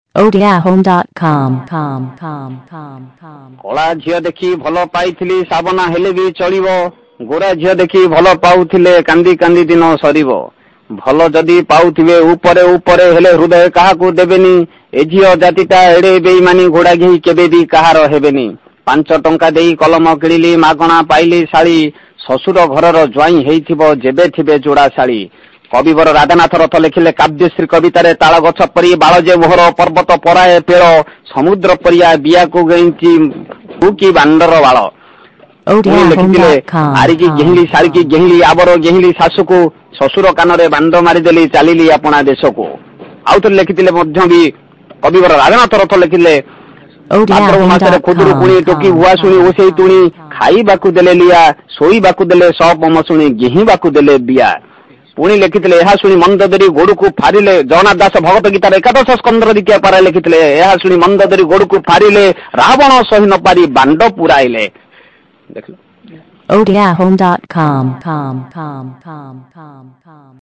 ODIAHome.com. କଳା ଝିଅ ଦେଖି ଭଲ ପାଇଥିଲି ସାବନା ହେଲେ ବି ଚଳିବ, ଗୋରା ଝିଅ ଦେଖି ଭଲ ପାଉଥିଲେ କାନ୍ଦି କାନ୍ଦି ଦିନ ସରିବ। ଭଲ ଯଦି ପାଉଥିବେ ଉପରେ ଉପରେ ହେଲେ ହୃଦୟ କାହାକୁ ଦେବେନି। ଏ ଝିଅ ଜାତିଟା ଏଡେ ବେଇମାନି ଘୋଡ଼ା ଘେଇ କେବେ ବି କାହାର ହେବେନି। 5 ଟଙ୍କା ଦେଇ କଲମ କିଣିଲି ମାଗଣା ପାଇଲି ଶାଳି, ଶ୍ୱଶୁର ଘରର ଜ୍ୱାଇଁ ହେଇଥିବ ଯେବେ ଥିବେ ଯୋଡ଼ା ଶାଳି। କବିବର ରାଧାନାଥ ରଥ ଲେଖିଲେ କାବ୍ୟଶ୍ରୀ କବିତାରେ ତାଳ ଗଛ ପରି ବାଳ ଯେ ମୋହର ପର୍ବତ ପରାଏ ପେଳ, ସମୁଦ୍ର ପରିଆ ବିଆକୁ ଗେଇଁଚି କି ବାଣ୍ଡର ବାଳ। ପୁଣି ଲେଖିଥିଲେ ଆରିକି ଘେଇଁଲି ଶାଳିକି ଘେଇଁଲି ଆବର ଘେଇଁଲି ଶାଶୁକୁ, ଶ୍ୱଶୁର କାନରେ ବାଣ୍ଡ ମାରିଦେଲି ଚାଲିଲି ଆପଣା ଦେଶକୁ। ଆଉଥରେ ଲେଖିଥିଲେ ମଧ୍ୟ ବି କବିବର ରାଧାନାଥ ରଥ ଲେଖିଲେ ଭାଦ୍ରବ ମାସରେ ଖୁଦୁରୁକୁଣି ଟୋକି ଭୁଆଶୁଣି ଓଷେଇ ତୁଣି, ଖାଇବାକୁ ଦେଲେ ଲିଆ ଶୋଇବାକୁ ଦେଲେ ସପ ମଶୁଣି ଗିହିବାକୁ ଦେଲେ ବିଆ। ପୁଣି ଲେଖିଥିଲେ ଏହା ଶୁଣି ମନ୍ଦୋଦରୀ ଗୋଡକୁ ଫାରିଲେ, ଜଗନ୍ନାଥ ଦାସ ଭଗବତ ଗୀତାର 11 ସ୍କନ୍ଧର ଦ୍ୱିତୀୟ ପାରାରେ ଲେଖିଥିଲେ ଏହା ଶୁଣି ମନ୍ଦୋଦରୀ ଗୋଡକୁ ଫାରିଲେ, ରାବଣ ସହି ନ ପାରି ବାଣ୍ଡ ପୁରାଇଲେ। ଦେଖିଲ ODIAHome.com